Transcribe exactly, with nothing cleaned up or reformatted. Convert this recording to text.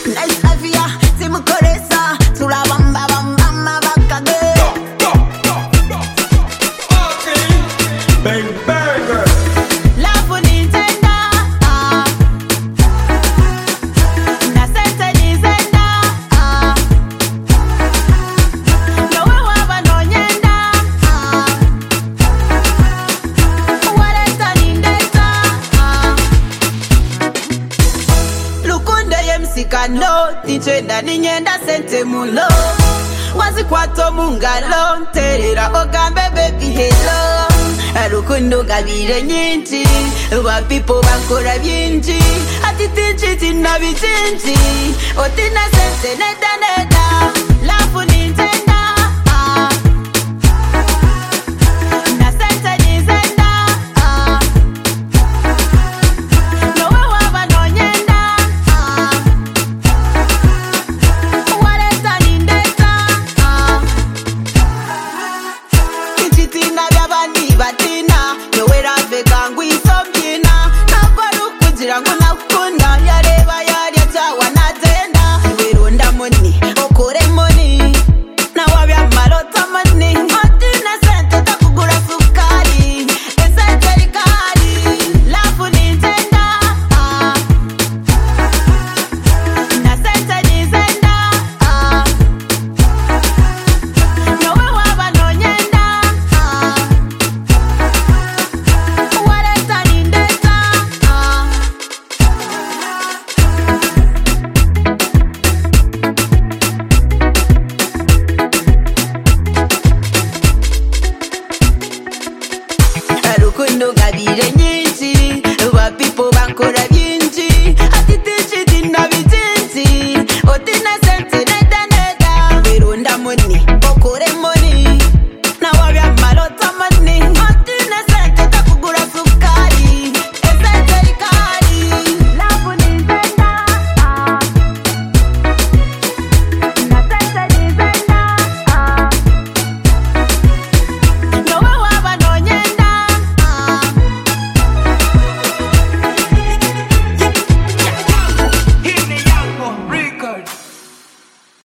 Nice avia, simukoresa, turabamba bamba mabakage. Okay. Bang banger. Love Nintendo, ah. Na sente Nintendo, ah. No we waba no nyenda, ah. Waleta Nintendo, ah. Lukunde yemsika no, tichenda ninyenda sente mulo. Wazikwato mungalo, terera ogambe baby hello. Rukundo gabire nyinshi, ba people bakora byinshi, ati tinchi tinabichinchi, otina sense neda neda, love Nintendo, ah. Na sense Nintendo, ah. No we waba no nyenda, ah. Waleta Nintendo, ah. Ichitina byabandi batina, nowera vega ngwisombyina, navarukugira ngo nakunda.